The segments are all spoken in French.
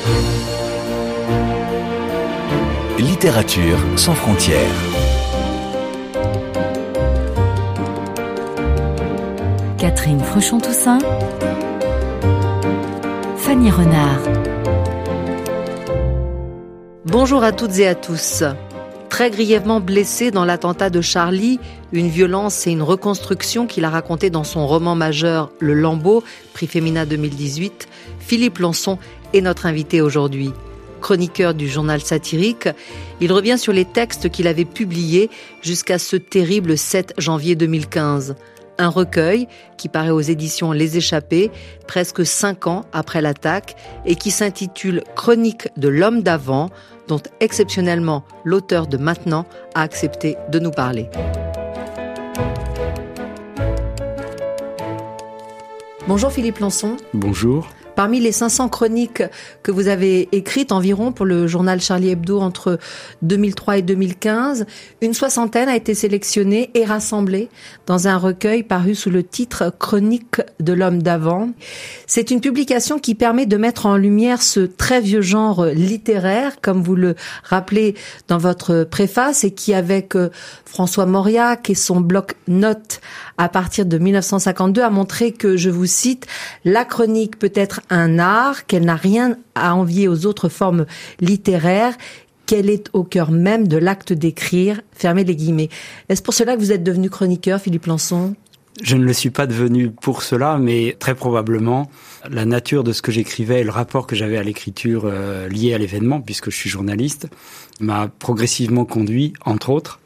Littérature sans frontières. Catherine Fruchon-Toussaint, Fanny Renard. Bonjour à toutes et à tous. Très grièvement blessé dans l'attentat de Charlie, une violence et une reconstruction qu'il a racontée dans son roman majeur Le Lambeau, prix Femina 2018, Philippe Lançon est notre invité aujourd'hui. Chroniqueur du journal satirique, il revient sur les textes qu'il avait publiés jusqu'à ce terrible 7 janvier 2015. Un recueil qui paraît aux éditions Les Échappés, presque 5 ans après l'attaque, et qui s'intitule « Chronique de l'homme d'avant », dont exceptionnellement l'auteur de Maintenant a accepté de nous parler. Bonjour Philippe Lançon. Bonjour. Parmi les 500 chroniques que vous avez écrites environ pour le journal Charlie Hebdo entre 2003 et 2015, une soixantaine a été sélectionnée et rassemblée dans un recueil paru sous le titre « Chronique de l'homme d'avant ». C'est une publication qui permet de mettre en lumière ce très vieux genre littéraire, comme vous le rappelez dans votre préface, et qui, avec François Mauriac et son bloc-notes à partir de 1952, a montré que, je vous cite, « La chronique peut être un art, qu'elle n'a rien à envier aux autres formes littéraires, qu'elle est au cœur même de l'acte d'écrire », fermez les guillemets. Est-ce pour cela que vous êtes devenu chroniqueur, Philippe Lançon ? Je ne le suis pas devenu pour cela, mais très probablement la nature de ce que j'écrivais et le rapport que j'avais à l'écriture lié à l'événement, puisque je suis journaliste, m'a progressivement conduit, entre autres,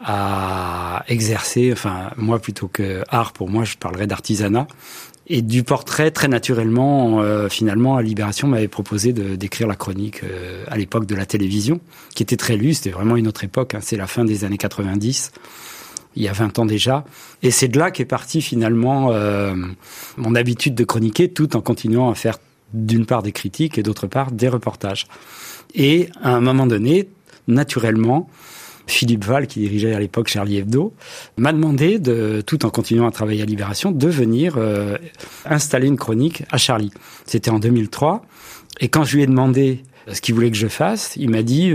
à exercer, enfin moi plutôt que art, pour moi je parlerais d'artisanat. Et du portrait, très naturellement, finalement, à Libération m'avait proposé d'écrire la chronique à l'époque de la télévision, qui était très lue, c'était vraiment une autre époque, hein, c'est la fin des années 90, il y a 20 ans déjà. Et c'est de là qu'est partie finalement mon habitude de chroniquer, tout en continuant à faire d'une part des critiques et d'autre part des reportages. Et à un moment donné, naturellement, Philippe Val, qui dirigeait à l'époque Charlie Hebdo, m'a demandé, tout en continuant à travailler à Libération, de venir installer une chronique à Charlie. C'était en 2003. Et quand je lui ai demandé ce qu'il voulait que je fasse, il m'a dit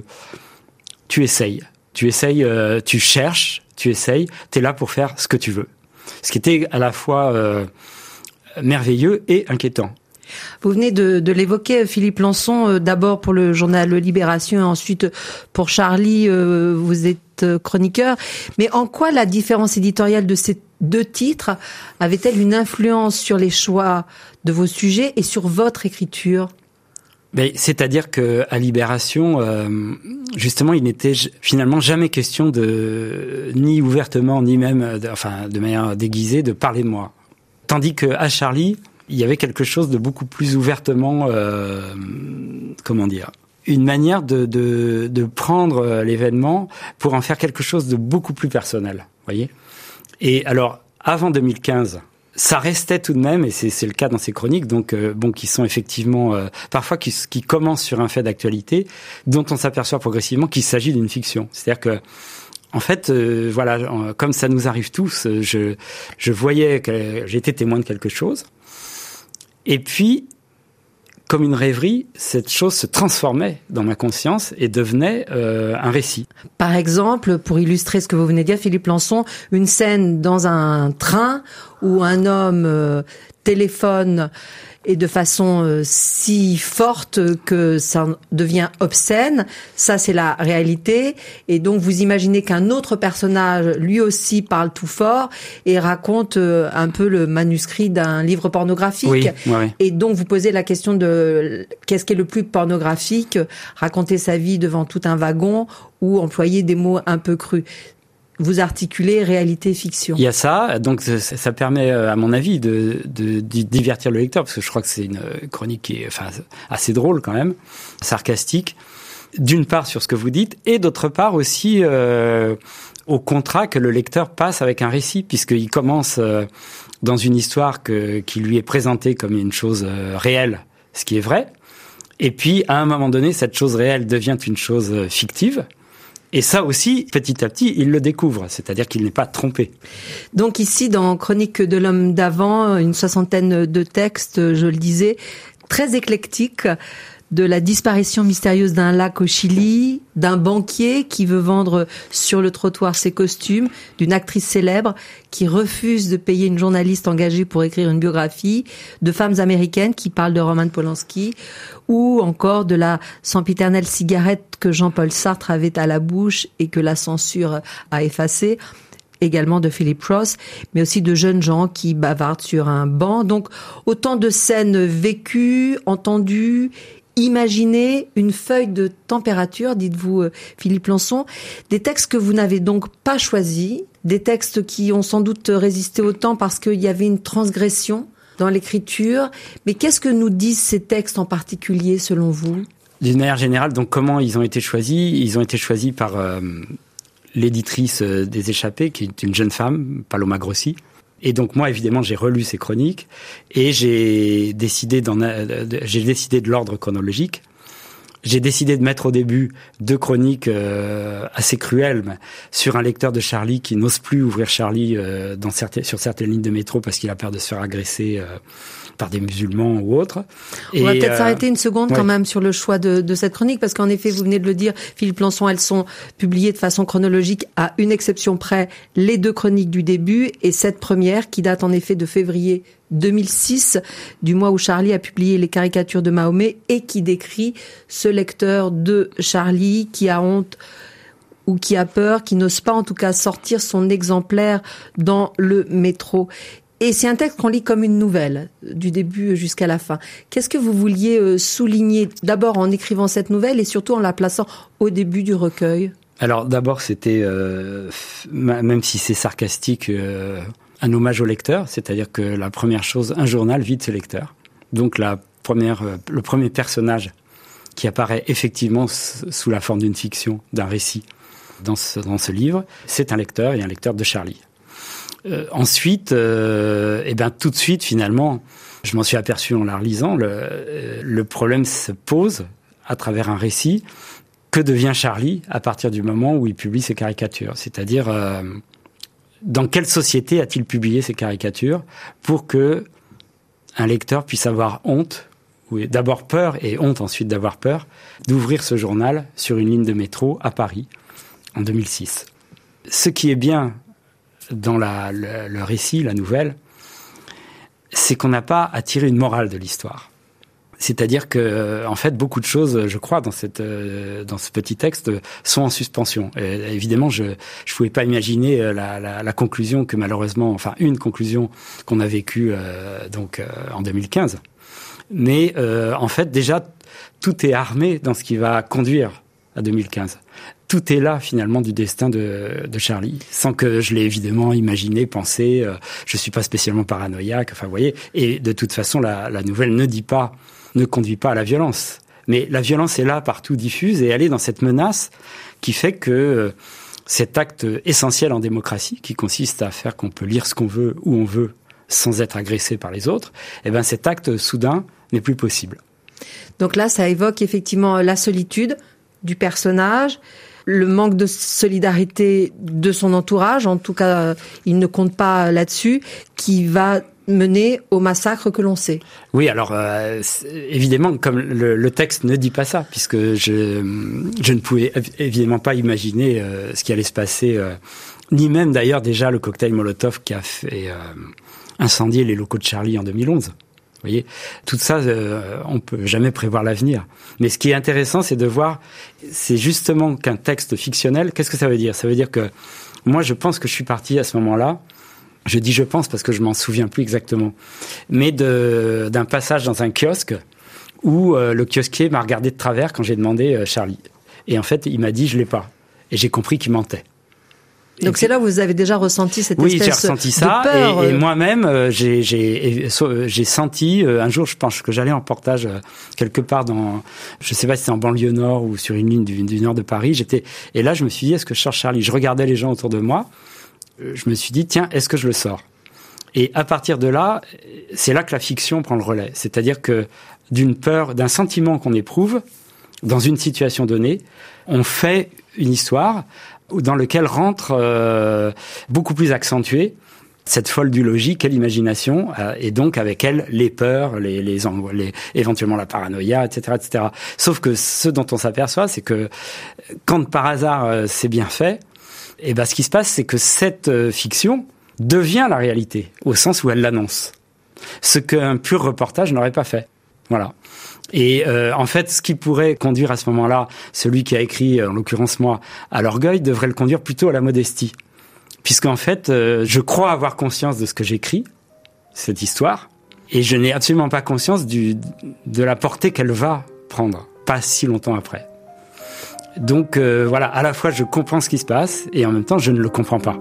tu essayes, tu cherches, tu essayes, t'es là pour faire ce que tu veux. Ce qui était à la fois merveilleux et inquiétant. Vous venez de l'évoquer, Philippe Lançon, d'abord pour le journal Libération et ensuite pour Charlie, vous êtes chroniqueur. Mais en quoi la différence éditoriale de ces deux titres avait-elle une influence sur les choix de vos sujets et sur votre écriture ? Mais c'est-à-dire que à Libération, justement, il n'était finalement jamais question de, ni ouvertement, ni même, de manière déguisée, de parler de moi. Tandis que à Charlie, il y avait quelque chose de beaucoup plus ouvertement, une manière de prendre l'événement pour en faire quelque chose de beaucoup plus personnel, voyez. Et alors, avant 2015, ça restait tout de même, et c'est le cas dans ces chroniques, donc qui sont effectivement parfois qui commencent sur un fait d'actualité, dont on s'aperçoit progressivement qu'il s'agit d'une fiction. C'est-à-dire que en fait, comme ça nous arrive tous, je voyais que j'étais témoin de quelque chose. Et puis, comme une rêverie, cette chose se transformait dans ma conscience et devenait un récit. Par exemple, pour illustrer ce que vous venez de dire, Philippe Lançon, une scène dans un train où un homme téléphone et de façon si forte que ça devient obscène, ça c'est la réalité. Et donc vous imaginez qu'un autre personnage, lui aussi, parle tout fort et raconte un peu le manuscrit d'un livre pornographique. Oui. Et donc vous posez la question de qu'est-ce qui est le plus pornographique, raconter sa vie devant tout un wagon ou employer des mots un peu crus. Vous articulez réalité-fiction. Il y a ça, donc ça permet, à mon avis, de divertir le lecteur, parce que je crois que c'est une chronique qui est assez drôle quand même, sarcastique, d'une part sur ce que vous dites, et d'autre part aussi au contrat que le lecteur passe avec un récit, puisqu'il commence dans une histoire qui lui est présentée comme une chose réelle, ce qui est vrai, et puis à un moment donné, cette chose réelle devient une chose fictive. Et ça aussi, petit à petit, il le découvre, c'est-à-dire qu'il n'est pas trompé. Donc ici, dans Chronique de l'homme d'avant, une soixantaine de textes, je le disais, très éclectiques, de la disparition mystérieuse d'un lac au Chili, d'un banquier qui veut vendre sur le trottoir ses costumes, d'une actrice célèbre qui refuse de payer une journaliste engagée pour écrire une biographie, de femmes américaines qui parlent de Roman Polanski, ou encore de la sempiternelle cigarette que Jean-Paul Sartre avait à la bouche et que la censure a effacée, également de Philip Roth, mais aussi de jeunes gens qui bavardent sur un banc. Donc, autant de scènes vécues, entendues, imaginées, une feuille de température, dites-vous Philippe Lançon, des textes que vous n'avez donc pas choisis, des textes qui ont sans doute résisté au temps parce qu'il y avait une transgression dans l'écriture. Mais qu'est-ce que nous disent ces textes en particulier, selon vous ? D'une manière générale, donc comment ils ont été choisis ? Ils ont été choisis par l'éditrice des Échappés, qui est une jeune femme, Paloma Grossi. Et donc moi, évidemment, j'ai relu ces chroniques et j'ai décidé de l'ordre chronologique. J'ai décidé de mettre au début 2 chroniques assez cruelles sur un lecteur de Charlie qui n'ose plus ouvrir Charlie sur certaines lignes de métro parce qu'il a peur de se faire agresser par des musulmans ou autres. On va peut-être s'arrêter une seconde quand même sur le choix de cette chronique, parce qu'en effet, vous venez de le dire, Philippe Lançon, elles sont publiées de façon chronologique, à une exception près, les 2 chroniques du début, et cette première, qui date en effet de février 2006, du mois où Charlie a publié les caricatures de Mahomet, et qui décrit ce lecteur de Charlie qui a honte ou qui a peur, qui n'ose pas en tout cas sortir son exemplaire dans le métro. Et c'est un texte qu'on lit comme une nouvelle, du début jusqu'à la fin. Qu'est-ce que vous vouliez souligner, d'abord en écrivant cette nouvelle et surtout en la plaçant au début du recueil ? Alors d'abord, c'était, même si c'est sarcastique, un hommage au lecteur, c'est-à-dire que la première chose, un journal vit de ses lecteurs. Donc le premier personnage qui apparaît effectivement sous la forme d'une fiction, d'un récit dans ce livre, c'est un lecteur, et un lecteur de Charlie. Ensuite, tout de suite, finalement, je m'en suis aperçu en la relisant, le problème se pose à travers un récit. Que devient Charlie à partir du moment où il publie ses caricatures ? C'est-à-dire, dans quelle société a-t-il publié ces caricatures pour que un lecteur puisse avoir honte, ou d'abord peur et honte ensuite d'avoir peur, d'ouvrir ce journal sur une ligne de métro à Paris en 2006. Ce qui est bien dans le récit, la nouvelle, c'est qu'on n'a pas à tirer une morale de l'histoire. C'est-à-dire que, en fait, beaucoup de choses, je crois, dans ce petit texte, sont en suspension. Et évidemment, je pouvais pas imaginer la conclusion que malheureusement, enfin une conclusion qu'on a vécue en 2015. Mais en fait, déjà, tout est armé dans ce qui va conduire à 2015. Tout est là, finalement, du destin de Charlie, sans que je l'ai évidemment imaginé, pensé. Je suis pas spécialement paranoïaque, enfin, vous voyez. Et de toute façon, la nouvelle ne conduit pas à la violence. Mais la violence est là, partout diffuse, et elle est dans cette menace qui fait que cet acte essentiel en démocratie, qui consiste à faire qu'on peut lire ce qu'on veut, où on veut, sans être agressé par les autres, cet acte, soudain, n'est plus possible. Donc là, ça évoque effectivement la solitude du personnage, le manque de solidarité de son entourage, en tout cas, il ne compte pas là-dessus, qui va mener au massacre que l'on sait. Oui, alors évidemment, comme le texte ne dit pas ça, puisque je ne pouvais évidemment pas imaginer ce qui allait se passer, ni même d'ailleurs déjà le cocktail Molotov qui a fait incendier les locaux de Charlie en 2011. Vous voyez, tout ça, on peut jamais prévoir l'avenir. Mais ce qui est intéressant, c'est de voir, c'est justement qu'un texte fictionnel, qu'est-ce que ça veut dire ? Ça veut dire que moi, je pense que je suis parti à ce moment-là. Je dis je pense parce que je m'en souviens plus exactement. Mais d'un passage dans un kiosque où le kiosquier m'a regardé de travers quand j'ai demandé Charlie. Et en fait, il m'a dit je l'ai pas. Et j'ai compris qu'il mentait. Donc c'est là où vous avez déjà ressenti cette espèce de peur. Oui, j'ai ressenti ça. Et moi-même, j'ai senti, un jour, je pense que j'allais en reportage quelque part je sais pas si c'est en banlieue nord ou sur une ligne du nord de Paris. Et là, je me suis dit, est-ce que je cherche Charlie ? Je regardais les gens autour de moi. Je me suis dit, tiens, est-ce que je le sors ? Et à partir de là, c'est là que la fiction prend le relais. C'est-à-dire que d'une peur, d'un sentiment qu'on éprouve dans une situation donnée, on fait une histoire dans lequel rentre beaucoup plus accentué cette folle du logis qu'est l'imagination, et donc avec elle les peurs, éventuellement la paranoïa, etc., etc. Sauf que ce dont on s'aperçoit, c'est que quand par hasard c'est bien fait, et ben ce qui se passe, c'est que cette fiction devient la réalité, au sens où elle l'annonce. Ce qu'un pur reportage n'aurait pas fait. Voilà. Et en fait, ce qui pourrait conduire à ce moment-là, celui qui a écrit, en l'occurrence moi, à l'orgueil, devrait le conduire plutôt à la modestie. Puisqu'en fait, je crois avoir conscience de ce que j'écris, cette histoire, et je n'ai absolument pas conscience de la portée qu'elle va prendre, pas si longtemps après. Donc voilà, à la fois je comprends ce qui se passe, et en même temps je ne le comprends pas.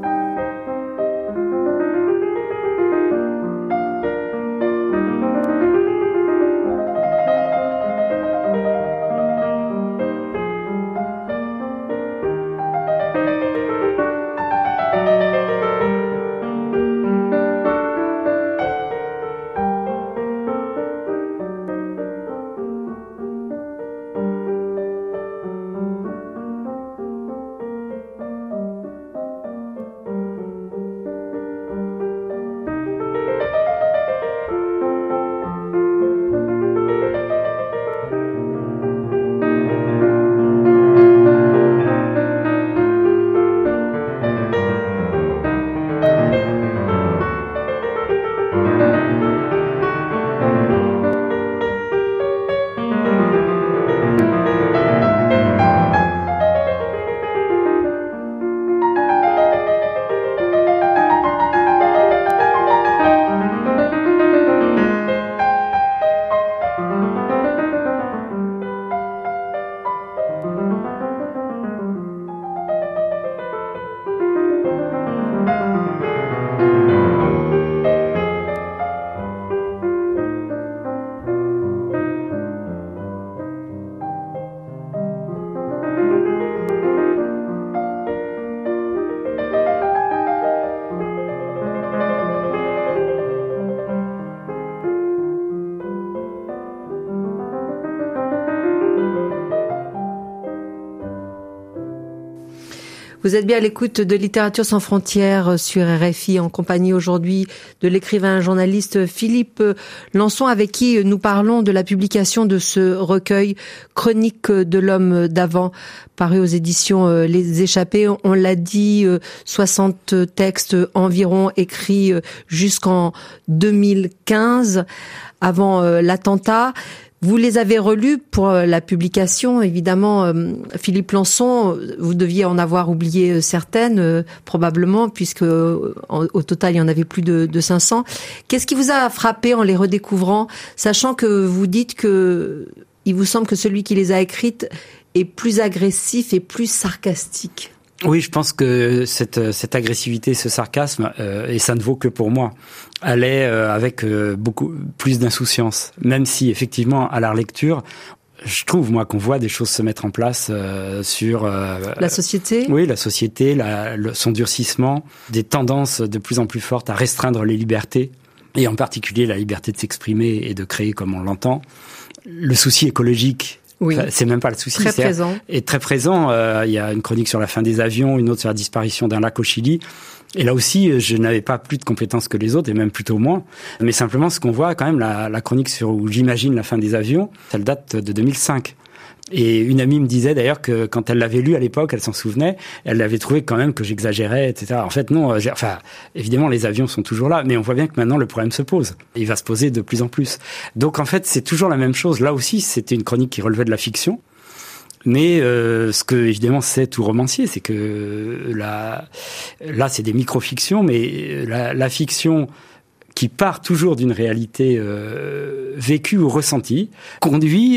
Vous êtes bien à l'écoute de Littérature sans frontières sur RFI, en compagnie aujourd'hui de l'écrivain journaliste Philippe Lançon, avec qui nous parlons de la publication de ce recueil Chronique de l'homme d'avant, paru aux éditions Les Échappés. On l'a dit, 60 textes environ écrits jusqu'en 2015, avant l'attentat. Vous les avez relus pour la publication, évidemment. Philippe Lançon, vous deviez en avoir oublié certaines, probablement, puisque au total, il y en avait plus de 500. Qu'est-ce qui vous a frappé en les redécouvrant, sachant que vous dites que il vous semble que celui qui les a écrites est plus agressif et plus sarcastique? Oui, je pense que cette agressivité, ce sarcasme, et ça ne vaut que pour moi, allait avec beaucoup plus d'insouciance. Même si, effectivement, à la relecture, je trouve, moi, qu'on voit des choses se mettre en place sur... la société ? Oui, la société, son durcissement, des tendances de plus en plus fortes à restreindre les libertés, et en particulier la liberté de s'exprimer et de créer comme on l'entend. Le souci écologique... Oui. C'est même pas le souci. Très présent. Et très présent. Il y a une chronique sur la fin des avions, une autre sur la disparition d'un lac au Chili. Et là aussi, je n'avais pas plus de compétences que les autres, et même plutôt moins. Mais simplement, ce qu'on voit quand même, la chronique où j'imagine la fin des avions, elle date de 2005. Et une amie me disait d'ailleurs que quand elle l'avait lu à l'époque, elle s'en souvenait, elle avait trouvé quand même que j'exagérais, etc. En fait, non. Évidemment, les avions sont toujours là, mais on voit bien que maintenant le problème se pose. Il va se poser de plus en plus. Donc en fait, c'est toujours la même chose. Là aussi, c'était une chronique qui relevait de la fiction. Mais ce que évidemment c'est tout romancier, c'est que là c'est des micro-fictions, mais la fiction qui part toujours d'une réalité vécue ou ressentie, conduit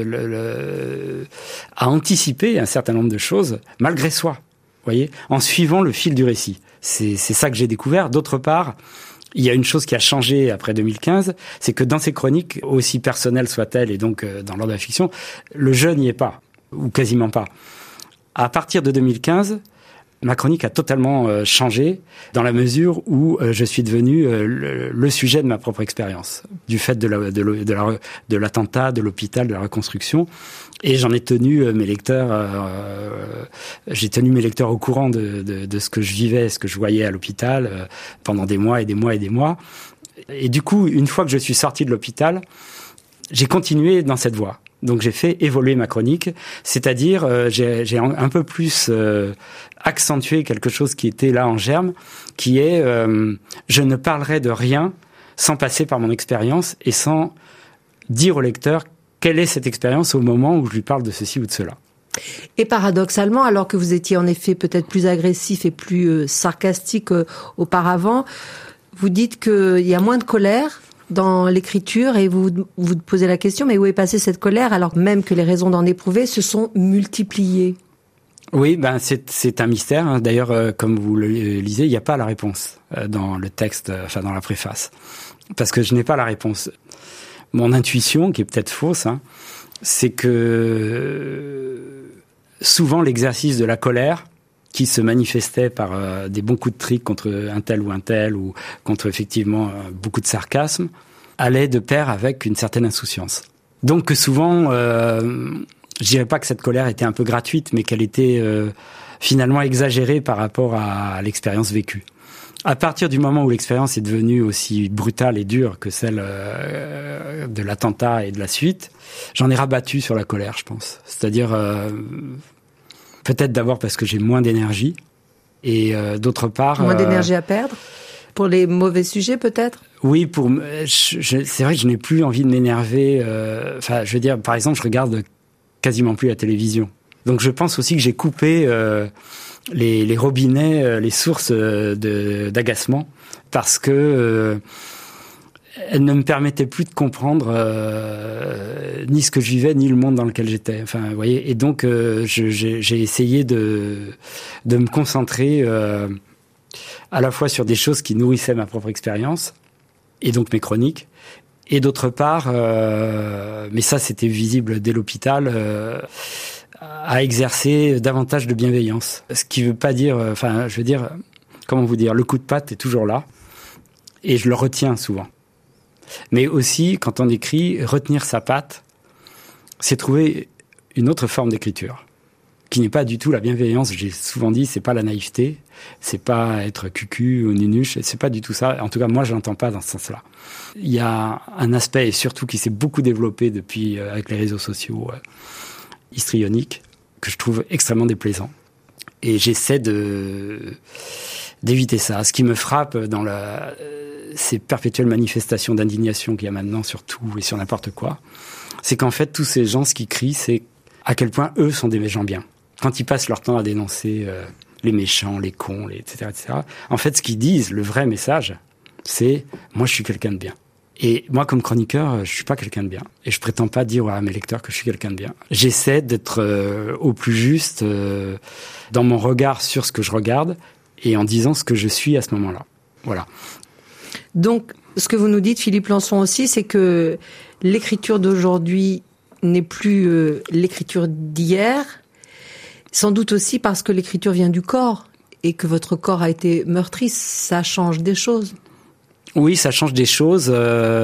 à anticiper un certain nombre de choses, malgré soi, voyez, en suivant le fil du récit. C'est ça que j'ai découvert. D'autre part, il y a une chose qui a changé après 2015, c'est que dans ces chroniques, aussi personnelles soient-elles, et donc dans l'ordre de la fiction, le jeu n'y est pas, ou quasiment pas. À partir de 2015, ma chronique a totalement changé dans la mesure où je suis devenu le sujet de ma propre expérience, du fait de l'attentat, de l'hôpital, de la reconstruction. Et j'en ai tenu mes lecteurs, j'ai tenu mes lecteurs au courant de ce que je vivais, ce que je voyais à l'hôpital pendant des mois et des mois et des mois. Et du coup, une fois que je suis sorti de l'hôpital, j'ai continué dans cette voie. Donc j'ai fait évoluer ma chronique, c'est-à-dire j'ai un peu plus accentué quelque chose qui était là en germe, qui est je ne parlerai de rien sans passer par mon expérience et sans dire au lecteur quelle est cette expérience au moment où je lui parle de ceci ou de cela. Et paradoxalement, alors que vous étiez en effet peut-être plus agressif et plus sarcastique auparavant, vous dites qu'il y a moins de colère dans l'écriture et vous posez la question, mais où est passée cette colère alors même que les raisons d'en éprouver se sont multipliées? Oui, c'est un mystère. Hein. D'ailleurs, comme vous le lisez, il n'y a pas la réponse dans le texte, enfin dans la préface, parce que je n'ai pas la réponse. Mon intuition, qui est peut-être fausse, hein, c'est que souvent l'exercice de la colère, qui se manifestait par des bons coups de trick contre un tel ou contre effectivement beaucoup de sarcasme, allait de pair avec une certaine insouciance. Donc que souvent, je dirais pas que cette colère était un peu gratuite, mais qu'elle était finalement exagérée par rapport à l'expérience vécue. À partir du moment où l'expérience est devenue aussi brutale et dure que celle de l'attentat et de la suite, j'en ai rabattu sur la colère, je pense. C'est-à-dire peut-être d'abord parce que j'ai moins d'énergie et d'autre part... Moins d'énergie à perdre? Pour les mauvais sujets peut-être? Oui, c'est vrai que je n'ai plus envie de m'énerver. Enfin, je veux dire, par exemple, je regarde quasiment plus la télévision. Donc je pense aussi que j'ai coupé les robinets, les sources d'agacement parce que elle ne me permettait plus de comprendre ni ce que je vivais, ni le monde dans lequel j'étais. Enfin, vous voyez. Et donc, j'ai essayé de me concentrer à la fois sur des choses qui nourrissaient ma propre expérience, et donc mes chroniques, et d'autre part, mais ça c'était visible dès l'hôpital, à exercer davantage de bienveillance. Ce qui veut pas dire, enfin, je veux dire, comment vous dire, le coup de patte est toujours là, et je le retiens souvent. Mais aussi, quand on écrit, retenir sa patte, c'est trouver une autre forme d'écriture, qui n'est pas du tout la bienveillance. J'ai souvent dit, c'est pas la naïveté, c'est pas être cucu ou nunuche, c'est pas du tout ça. En tout cas, moi, je l'entends pas dans ce sens-là. Il y a un aspect, et surtout qui s'est beaucoup développé depuis, avec les réseaux sociaux, histrioniques, que je trouve extrêmement déplaisant. Et j'essaie d'éviter ça. Ce qui me frappe dans ces perpétuelles manifestations d'indignation qu'il y a maintenant sur tout et sur n'importe quoi, c'est qu'en fait, tous ces gens, ce qu'ils crient, c'est à quel point eux sont des gens bien. Quand ils passent leur temps à dénoncer les méchants, les cons, etc., en fait, ce qu'ils disent, le vrai message, c'est « moi, je suis quelqu'un de bien ». Et moi, comme chroniqueur, je suis pas quelqu'un de bien. Et je prétends pas dire à mes lecteurs que je suis quelqu'un de bien. J'essaie d'être au plus juste dans mon regard sur ce que je regarde et en disant ce que je suis à ce moment-là. Voilà. Donc, ce que vous nous dites, Philippe Lançon aussi, c'est que l'écriture d'aujourd'hui n'est plus l'écriture d'hier, sans doute aussi parce que l'écriture vient du corps et que votre corps a été meurtri, ça change des choses. Oui, ça change des choses. Dans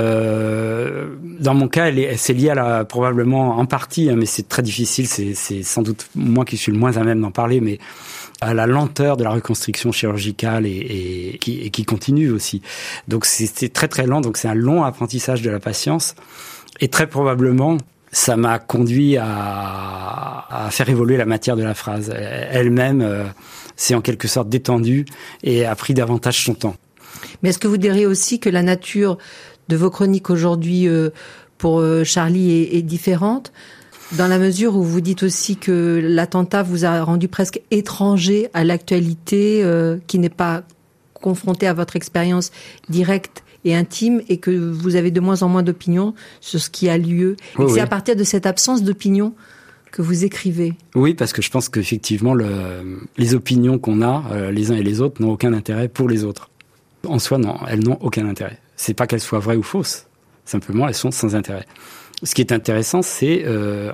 mon cas, c'est lié probablement en partie, hein, mais c'est très difficile. C'est sans doute moi qui suis le moins à même d'en parler, mais à la lenteur de la reconstruction chirurgicale et qui continue aussi. Donc c'est très très lent. Donc c'est un long apprentissage de la patience et très probablement ça m'a conduit à faire évoluer la matière de la phrase. Elle-même s'est en quelque sorte détendue et a pris davantage son temps. Mais est-ce que vous diriez aussi que la nature de vos chroniques aujourd'hui pour Charlie est différente, dans la mesure où vous dites aussi que l'attentat vous a rendu presque étranger à l'actualité, qui n'est pas confrontée à votre expérience directe et intime, et que vous avez de moins en moins d'opinion sur ce qui a lieu, et que c'est à partir de cette absence d'opinion que vous écrivez. Oui, parce que je pense qu'effectivement, les opinions qu'on a, les uns et les autres, n'ont aucun intérêt pour les autres. En soi, non, elles n'ont aucun intérêt. C'est pas qu'elles soient vraies ou fausses. Simplement, elles sont sans intérêt. Ce qui est intéressant, c'est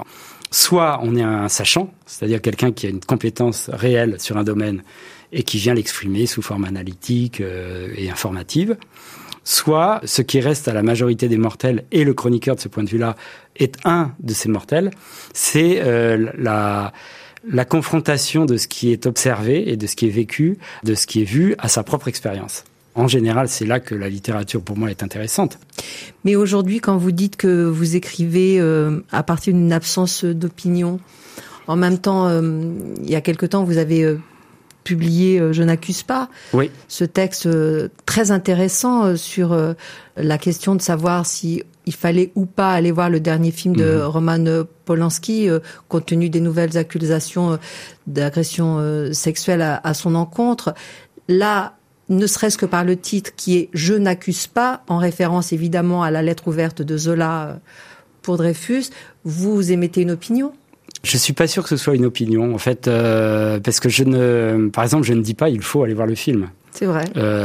Soit on est un sachant, c'est-à-dire quelqu'un qui a une compétence réelle sur un domaine et qui vient l'exprimer sous forme analytique et informative. Soit ce qui reste à la majorité des mortels, et le chroniqueur de ce point de vue-là est un de ces mortels, c'est la confrontation de ce qui est observé et de ce qui est vécu, de ce qui est vu à sa propre expérience. En général, c'est là que la littérature, pour moi, est intéressante. Mais aujourd'hui, quand vous dites que vous écrivez à partir d'une absence d'opinion, en même temps, il y a quelque temps, vous avez publié « Je n'accuse pas », oui. Ce texte très intéressant sur la question de savoir si il fallait ou pas aller voir le dernier film de Roman Polanski, compte tenu des nouvelles accusations d'agression sexuelle à son encontre. Là, ne serait-ce que par le titre qui est « Je n'accuse pas », en référence évidemment à la lettre ouverte de Zola pour Dreyfus, vous émettez une opinion ? Je suis pas sûr que ce soit une opinion, en fait, parce que par exemple, je ne dis pas il faut aller voir le film. C'est vrai.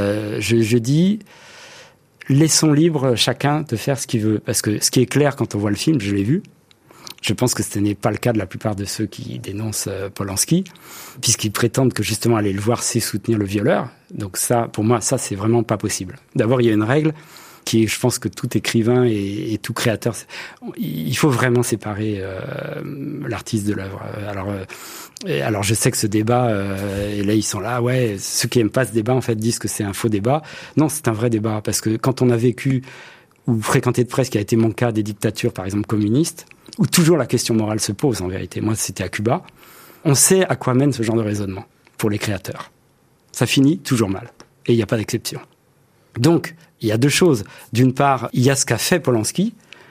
Je dis laissons libre chacun de faire ce qu'il veut, parce que ce qui est clair quand on voit le film, je l'ai vu. Je pense que ce n'est pas le cas de la plupart de ceux qui dénoncent Polanski, puisqu'ils prétendent que justement aller le voir, c'est soutenir le violeur. Donc ça, pour moi, ça c'est vraiment pas possible. D'abord, il y a une règle qui est, je pense que tout écrivain et tout créateur, il faut vraiment séparer l'artiste de l'œuvre. Alors je sais que ce débat, et là ils sont là, ouais, ceux qui aiment pas ce débat en fait disent que c'est un faux débat. Non, c'est un vrai débat, parce que quand on a vécu ou fréquenté de presse, qui a été mon cas, des dictatures par exemple communistes, où toujours la question morale se pose en vérité. Moi c'était à Cuba. On sait à quoi mène ce genre de raisonnement pour les créateurs. Ça finit toujours mal, et il n'y a pas d'exception. Donc, il y a deux choses. D'une part, il y a ce qu'a fait Polanski,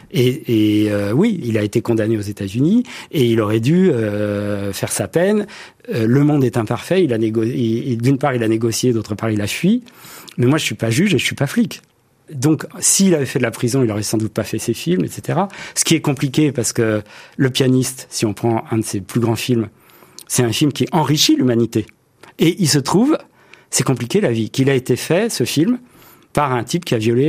et oui, il a été condamné aux États-Unis, et il aurait dû faire sa peine. Le monde est imparfait. D'une part, il a négocié, d'autre part, il a fui. Mais moi, je suis pas juge et je suis pas flic. Donc, s'il avait fait de la prison, il aurait sans doute pas fait ses films, etc. Ce qui est compliqué, parce que Le Pianiste, si on prend un de ses plus grands films, c'est un film qui enrichit l'humanité. Et il se trouve, c'est compliqué la vie, qu'il a été fait, ce film, par un type qui a violé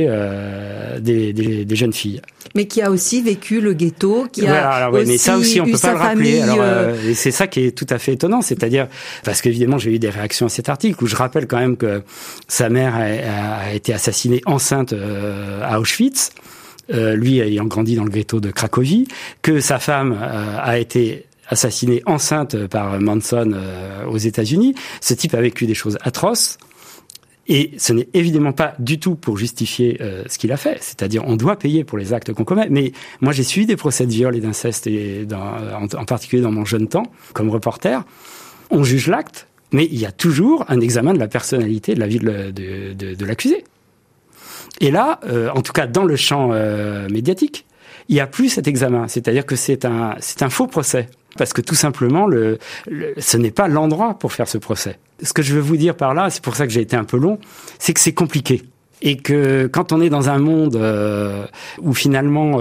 des jeunes filles. Mais qui a aussi vécu le ghetto, qui mais ça aussi on peut pas le rappeler. Et c'est ça qui est tout à fait étonnant, c'est-à-dire parce qu'évidemment j'ai eu des réactions à cet article où je rappelle quand même que sa mère a été assassinée enceinte à Auschwitz, lui ayant grandi dans le ghetto de Cracovie, que sa femme a été assassinée enceinte par Manson aux États-Unis. Ce type a vécu des choses atroces. Et ce n'est évidemment pas du tout pour justifier ce qu'il a fait. C'est-à-dire, on doit payer pour les actes qu'on commet. Mais moi, j'ai suivi des procès de viol et d'inceste, en particulier dans mon jeune temps, comme reporter. On juge l'acte, mais il y a toujours un examen de la personnalité, de la vie de l'accusé. Et là, en tout cas dans le champ médiatique, il n'y a plus cet examen. C'est-à-dire que c'est un faux procès. Parce que tout simplement, ce n'est pas l'endroit pour faire ce procès. Ce que je veux vous dire par là, c'est pour ça que j'ai été un peu long, c'est que c'est compliqué. Et que quand on est dans un monde où finalement,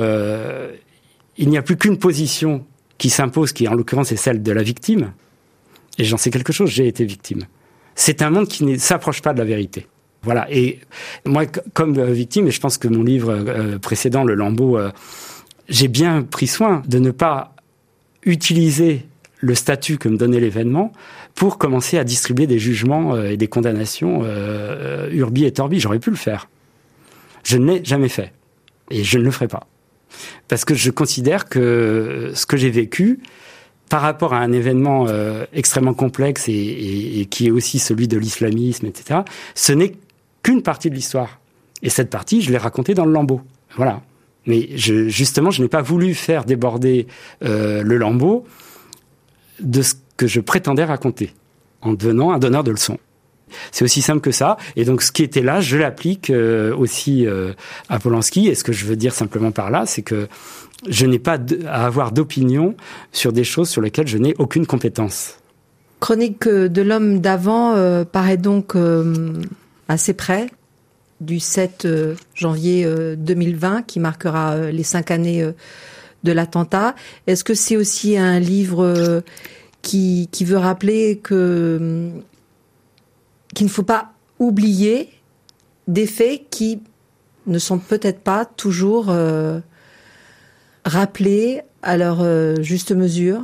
il n'y a plus qu'une position qui s'impose, qui en l'occurrence est celle de la victime, et j'en sais quelque chose, j'ai été victime. C'est un monde qui ne s'approche pas de la vérité. Voilà. Et moi, comme victime, et je pense que mon livre précédent, Le Lambeau, j'ai bien pris soin de ne pas utiliser le statut que me donnait l'événement pour commencer à distribuer des jugements et des condamnations urbi et torbi. J'aurais pu le faire. Je ne l'ai jamais fait. Et je ne le ferai pas. Parce que je considère que ce que j'ai vécu, par rapport à un événement extrêmement complexe et qui est aussi celui de l'islamisme, etc., ce n'est qu'une partie de l'histoire. Et cette partie, je l'ai racontée dans Le Lambeau. Voilà. Mais justement, je n'ai pas voulu faire déborder Le Lambeau de ce que je prétendais raconter, en devenant un donneur de leçons. C'est aussi simple que ça. Et donc, ce qui était là, je l'applique aussi à Polanski. Et ce que je veux dire simplement par là, c'est que je n'ai pas à avoir d'opinion sur des choses sur lesquelles je n'ai aucune compétence. Chronique de l'homme d'avant paraît donc assez près du 7 janvier 2020, qui marquera les 5 années de l'attentat. Est-ce que c'est aussi un livre qui veut rappeler qu'il ne faut pas oublier des faits qui ne sont peut-être pas toujours rappelés à leur juste mesure?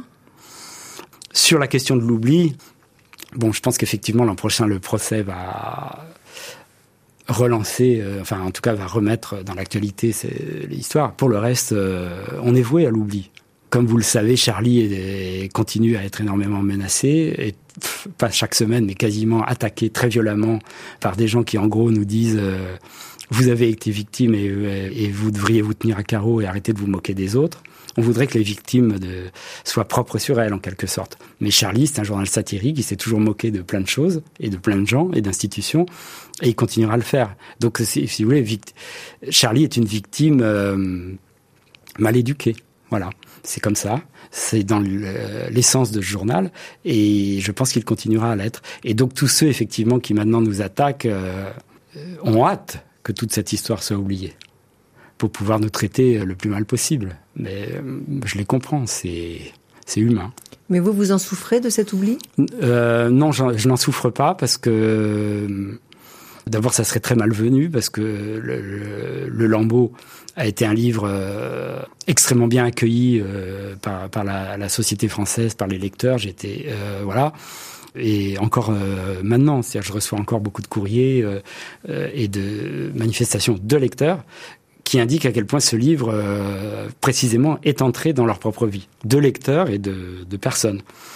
Sur la question de l'oubli, je pense qu'effectivement l'an prochain le procès va relancer, en tout cas va remettre dans l'actualité l'histoire. Pour le reste, on est voué à l'oubli. Comme vous le savez, Charlie continue à être énormément menacé, et pas chaque semaine, mais quasiment attaqué très violemment par des gens qui en gros nous disent vous avez été victime et vous devriez vous tenir à carreau et arrêter de vous moquer des autres. On voudrait que les victimes soient propres sur elles, en quelque sorte. Mais Charlie, c'est un journal satirique, il s'est toujours moqué de plein de choses, et de plein de gens, et d'institutions, et il continuera à le faire. Donc, si vous voulez, Charlie est une victime mal éduquée. Voilà, c'est comme ça. C'est dans l'essence de ce journal, et je pense qu'il continuera à l'être. Et donc, tous ceux, effectivement, qui maintenant nous attaquent, ont hâte que toute cette histoire soit oubliée, pour pouvoir nous traiter le plus mal possible. Mais je les comprends, c'est humain. Mais vous en souffrez de cet oubli ? Non, je n'en souffre pas, parce que d'abord ça serait très malvenu, parce que le Lambeau a été un livre extrêmement bien accueilli par la société française, par les lecteurs. Voilà. Et encore maintenant, c'est-à-dire je reçois encore beaucoup de courriers et de manifestations de lecteurs qui indiquent à quel point ce livre, précisément, est entré dans leur propre vie, de lecteurs et de personnes.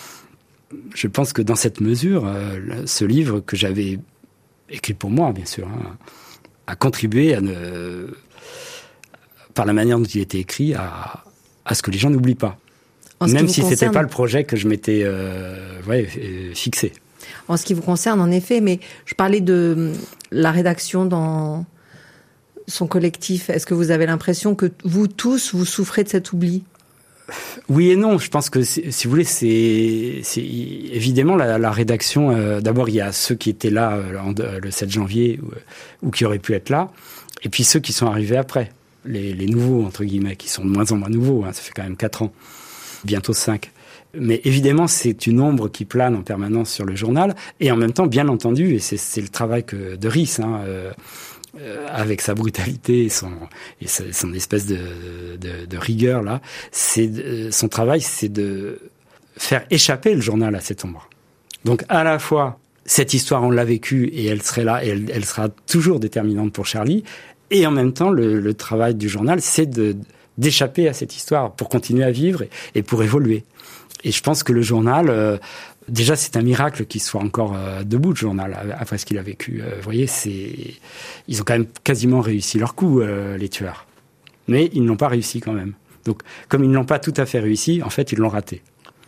Je pense que dans cette mesure, ce livre que j'avais écrit pour moi, bien sûr, a contribué par la manière dont il était écrit, à ce que les gens n'oublient pas. Même si c'était pas le projet que je m'étais fixé. En ce qui vous concerne, en effet, mais je parlais de la rédaction dans son collectif. Est-ce que vous avez l'impression que vous tous, vous souffrez de cet oubli ? Oui et non. Je pense que, si vous voulez, c'est évidemment la rédaction. D'abord, il y a ceux qui étaient là le 7 janvier ou qui auraient pu être là, et puis ceux qui sont arrivés après, les nouveaux, entre guillemets, qui sont de moins en moins nouveaux. Ça fait quand même 4 ans. Bientôt 5. Mais évidemment, c'est une ombre qui plane en permanence sur le journal, et en même temps, bien entendu, et c'est le travail de Rhys, avec sa brutalité et son espèce de rigueur là, son travail, c'est de faire échapper le journal à cette ombre. Donc à la fois, cette histoire, on l'a vécue et elle serait là, et elle sera toujours déterminante pour Charlie, et en même temps, le travail du journal, c'est d'échapper à cette histoire pour continuer à vivre et pour évoluer. Et je pense que le journal, déjà c'est un miracle qu'il soit encore debout, le journal, après ce qu'il a vécu. Vous voyez, ils ont quand même quasiment réussi leur coup, les tueurs. Mais ils n'ont pas réussi quand même. Donc, comme ils ne l'ont pas tout à fait réussi, en fait, ils l'ont raté.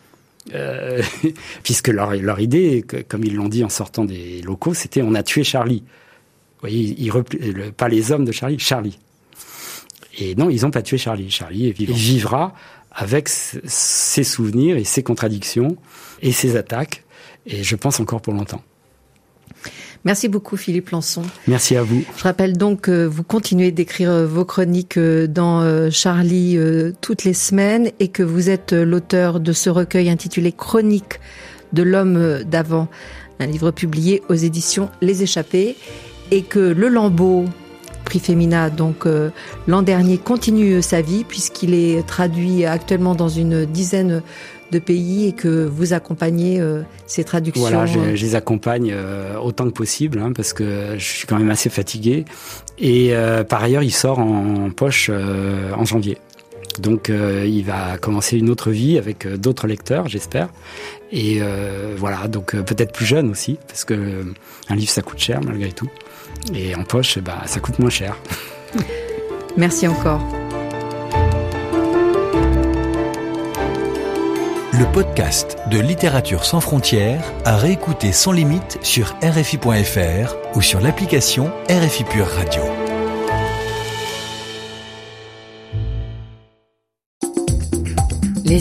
Puisque leur idée, comme ils l'ont dit en sortant des locaux, c'était « on a tué Charlie ». Vous voyez, pas les hommes de Charlie, Charlie. Et non, ils n'ont pas tué Charlie. Charlie est vivant. Il vivra avec ses souvenirs et ses contradictions et ses attaques, et je pense encore pour longtemps. Merci beaucoup Philippe Lançon. Merci à vous. Je rappelle donc que vous continuez d'écrire vos chroniques dans Charlie toutes les semaines, et que vous êtes l'auteur de ce recueil intitulé Chroniques de l'homme d'avant, un livre publié aux éditions Les Échappés, et que le Lambeau, prix Femina, donc l'an dernier, continue sa vie puisqu'il est traduit actuellement dans une dizaine de pays, et que vous accompagnez ces traductions. Voilà, je les accompagne autant que possible, parce que je suis quand même assez fatigué. Et par ailleurs, il sort en poche en janvier. Donc il va commencer une autre vie avec d'autres lecteurs, j'espère. Et voilà, donc peut-être plus jeune aussi, parce que un livre ça coûte cher malgré tout. Et en poche, ça coûte moins cher. Merci encore. Le podcast de Littérature sans frontières à réécouter sans limite sur RFI.fr ou sur l'application RFI Pure Radio.